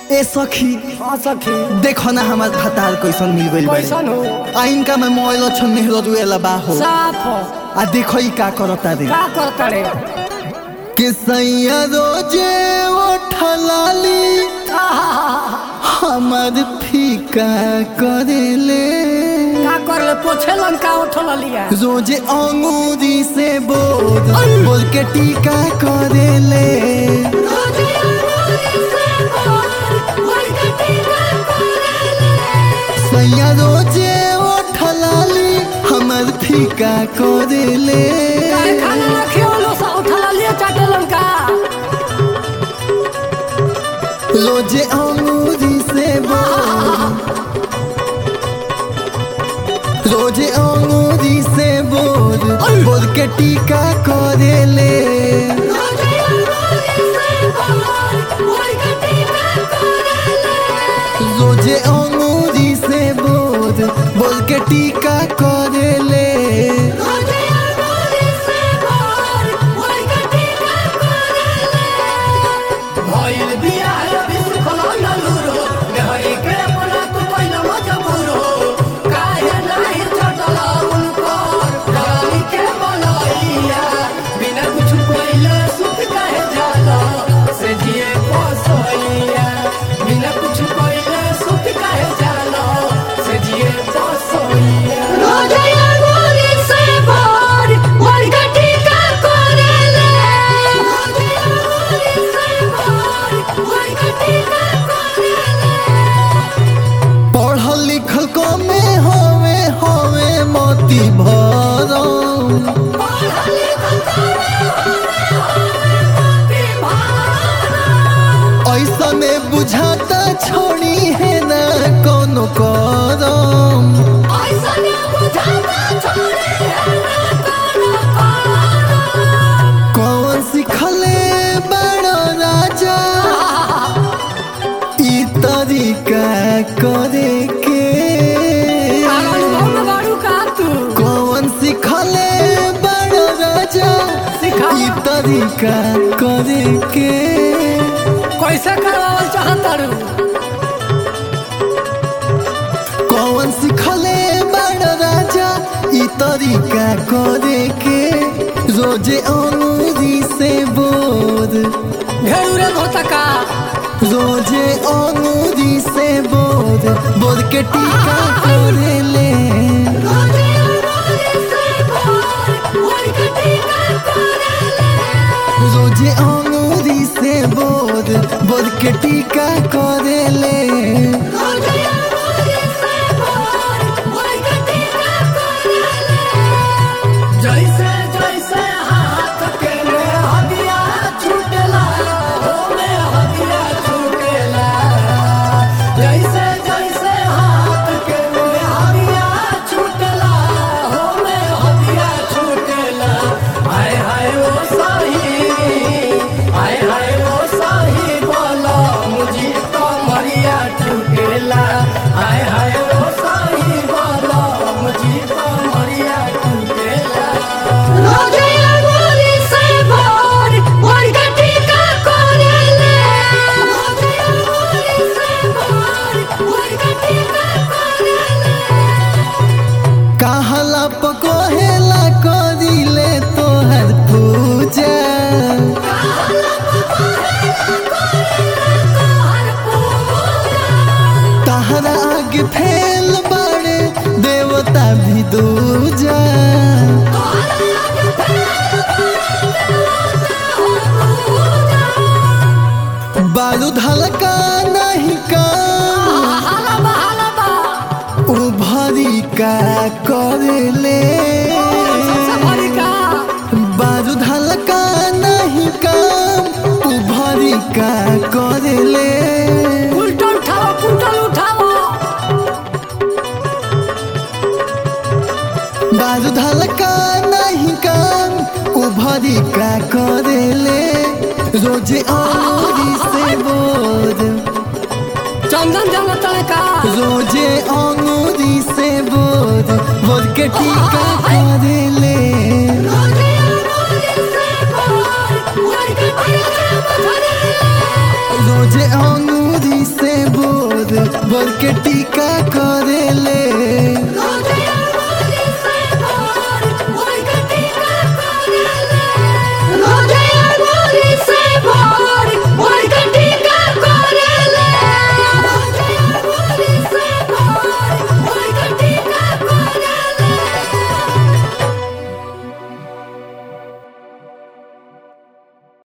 ए सखी हाँ सखी देखो ना हमार भतार कैसन मिल गइल कैसन हो आइन का मैं मोबाइल छ मेहरो दुएला बाहो साफ हो आ देखो ई का करता रे का करता रे कि सैया रोजे उठलाली हमार फीका करेले का कर ले पोछे लंका उठल लिया रोजे अंगूरी से बोल के टीका करेले सैया रोजे उठलाली हमार फीका करेले काहे खाना रखियो लो सा उठल लिया चाटे लंका रोजे अंगूरी से रोजे अंगूरी से बोल के टीका करेले रोजे अंगूरी से बोल के टीका करेले भइल बिया अभी सुखल नलुरो देहरी के अपना तू पहिला मजबूरो काहे नाही चटल उनकर डाली के बनैया बिना कुछ पहिले सुख काहे जाला से जिए पसैया बिना कुछ पहिले सुख काहे जाला से जिए पसैया रोजया गोरी से भोर भोर गटी का करेले रोजया गोरी से भोर भोर गटी का करेले पढ़ल लिखल कमे होवे होवे मोती भरम पढ़ल लिखल करे होवे मोती भरम ऐसा में बुझाता छोड़ी है ना कोनो करम ऐसा ने बुझाता छोड़े है ना कोनो कौन सिखले बड़ो राजा ई तरीका करे के अनुभव में बारू का तू कौन सिखले बड़ो राजा सिखा ई तरीका करे के कैसे करवावल चाहता रू कौन सिखले बड़ो राजा ई तरीका करे के रोजे अंगूरी से घेरू रे धोतका रोजे अंगूरी से बोल के टीका करेले रोजे अंगूरी से बोल के टीका करेले जैसे जैसे हाथ के में हदिया छूटेला हो में हदिया छूटेला जैसे जैसे हाथ के में हदिया छूटेला हो में हदिया छूटेला हाय हाय वो साही बोला मुझे तो मरिया छूटेला हाय हाय वो साही बोला मुझे तो मरिया छूटेला रोजया गोरी से भोर भोर गटी का करेले रोजया गोरी से भोर भोर गटी का करेले कहला पकोहेला करिले तोहर पूजा तहरा आगे फैल बड़े देवता भी दूजा बारूद हल्का नहीं का उभरी का करेले बारूद हल्का नहीं काम उभरी का करेले बारूद हल्का नहीं काम उभरी का करेले रोजे अंगूरी से चंदन जल का रोजे अंगूरी से बोल के टीका करेले रोजे अंगूरी से के टीका